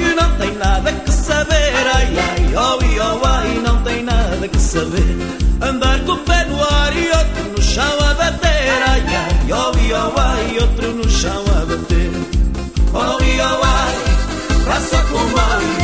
não tem nada que saber. Ai, ai, oh, oh, ai, não tem nada que saber. Andar com o pé no ar e outro no chão a bater. Ai, ai, oh, oh, ai, outro no chão a bater. Oh, oh, ai, faça como ai.